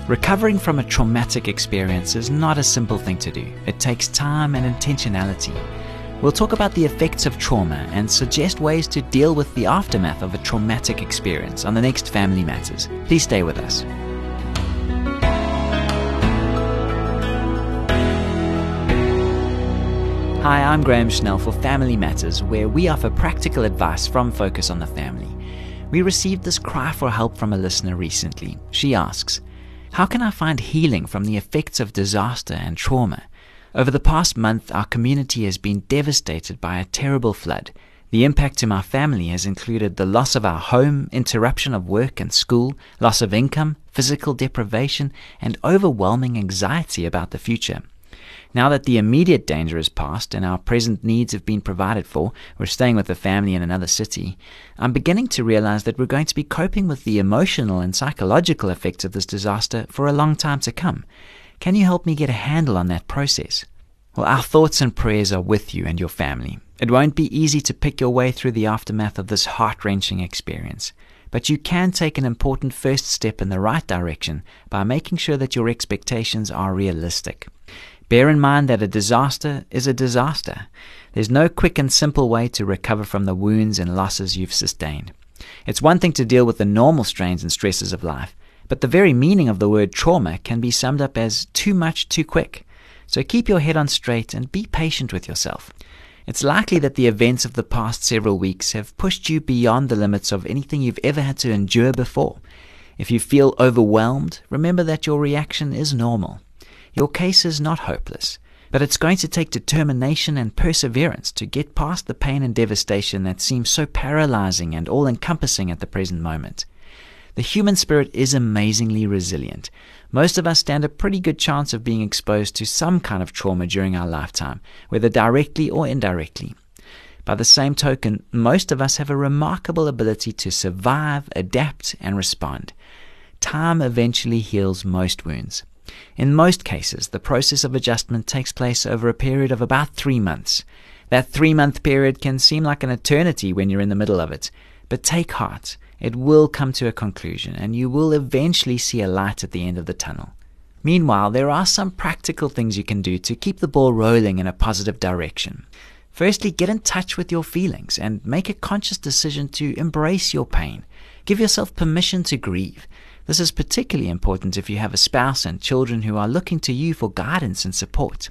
Recovering from a traumatic experience is not a simple thing to do. It takes time and intentionality. We'll talk about the effects of trauma and suggest ways to deal with the aftermath of a traumatic experience on the next Family Matters. Please stay with us. Hi, I'm Graham Schnell for Family Matters, where we offer practical advice from Focus on the Family. We received this cry for help from a listener recently. She asks, "How can I find healing from the effects of disaster and trauma? Over the past month, our community has been devastated by a terrible flood. The impact to my family has included the loss of our home, interruption of work and school, loss of income, physical deprivation, and overwhelming anxiety about the future. Now that the immediate danger is past and our present needs have been provided for, we're staying with a family in another city, I'm beginning to realize that we're going to be coping with the emotional and psychological effects of this disaster for a long time to come. Can you help me get a handle on that process?" Well, our thoughts and prayers are with you and your family. It won't be easy to pick your way through the aftermath of this heart-wrenching experience, but you can take an important first step in the right direction by making sure that your expectations are realistic. Bear in mind that a disaster is a disaster. There's no quick and simple way to recover from the wounds and losses you've sustained. It's one thing to deal with the normal strains and stresses of life, but the very meaning of the word trauma can be summed up as too much too quick. So keep your head on straight and be patient with yourself. It's likely that the events of the past several weeks have pushed you beyond the limits of anything you've ever had to endure before. If you feel overwhelmed, remember that your reaction is normal. Your case is not hopeless, but it's going to take determination and perseverance to get past the pain and devastation that seems so paralyzing and all-encompassing at the present moment. The human spirit is amazingly resilient. Most of us stand a pretty good chance of being exposed to some kind of trauma during our lifetime, whether directly or indirectly. By the same token, most of us have a remarkable ability to survive, adapt, and respond. Time eventually heals most wounds. In most cases, the process of adjustment takes place over a period of about 3 months. That 3-month period can seem like an eternity when you're in the middle of it, but take heart. It will come to a conclusion, and you will eventually see a light at the end of the tunnel. Meanwhile, there are some practical things you can do to keep the ball rolling in a positive direction. Firstly, get in touch with your feelings and make a conscious decision to embrace your pain. Give yourself permission to grieve. This is particularly important if you have a spouse and children who are looking to you for guidance and support.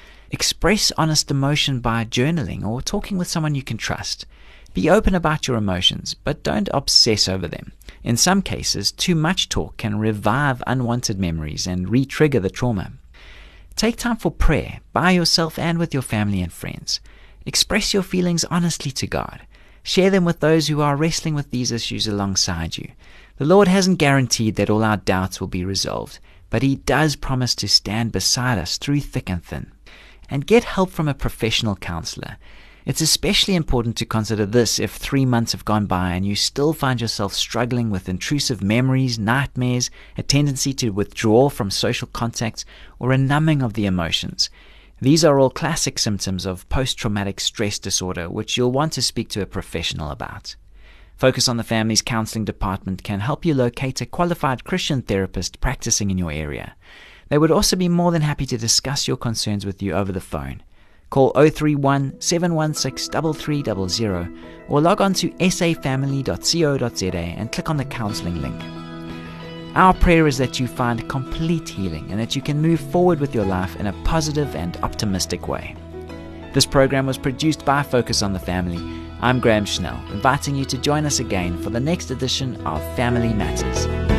Express honest emotion by journaling or talking with someone you can trust. Be open about your emotions, but don't obsess over them. In some cases, too much talk can revive unwanted memories and re-trigger the trauma. Take time for prayer, by yourself and with your family and friends. Express your feelings honestly to God. Share them with those who are wrestling with these issues alongside you. The Lord hasn't guaranteed that all our doubts will be resolved, but He does promise to stand beside us through thick and thin. And get help from a professional counselor. It's especially important to consider this if 3 months have gone by and you still find yourself struggling with intrusive memories, nightmares, a tendency to withdraw from social contacts, or a numbing of the emotions. These are all classic symptoms of post-traumatic stress disorder, which you'll want to speak to a professional about. Focus on the Family's counseling department can help you locate a qualified Christian therapist practicing in your area. They would also be more than happy to discuss your concerns with you over the phone. Call 031 716 3300 or log on to safamily.co.za and click on the counseling link. Our prayer is that you find complete healing and that you can move forward with your life in a positive and optimistic way. This program was produced by Focus on the Family. I'm Graham Schnell, inviting you to join us again for the next edition of Family Matters.